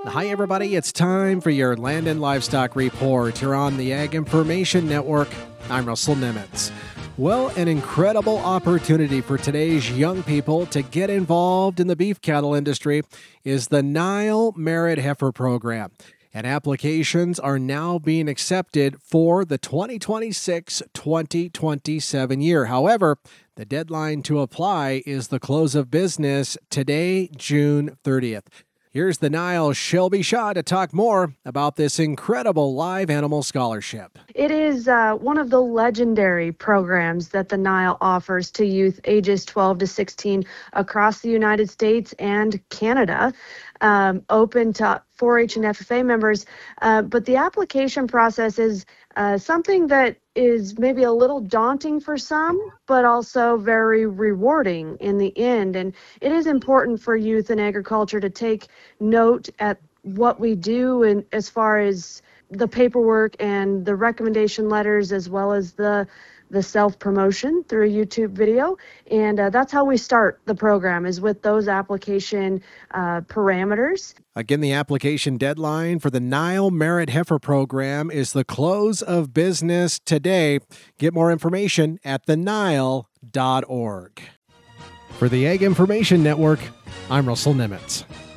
Hi, everybody. It's time for your Land and Livestock Report. You're on the Ag Information Network. I'm Russell Nimitz. Well, an incredible opportunity for today's young people to get involved in the beef cattle industry is the Nile Merit Heifer Program. And applications are now being accepted for the 2026-2027 year. However, the deadline to apply is the close of business today, June 30th. Here's the Nile's Shelby Shaw to talk more about this incredible live animal scholarship. It is one of the legendary programs that the Nile offers to youth ages 12 to 16 across the United States and Canada, open to 4-H and FFA members. But the application process is something that is maybe a little daunting for some, but also very rewarding in the end. And it is important for youth in agriculture to take note at what we do and as far as the paperwork and the recommendation letters, as well as the self-promotion through a YouTube video. And that's how we start the program, is with those application parameters. Again, the application deadline for the Nile Merit Heifer Program is the close of business today. Get more information at thenile.org. For the Ag Information Network, I'm Russell Nimitz.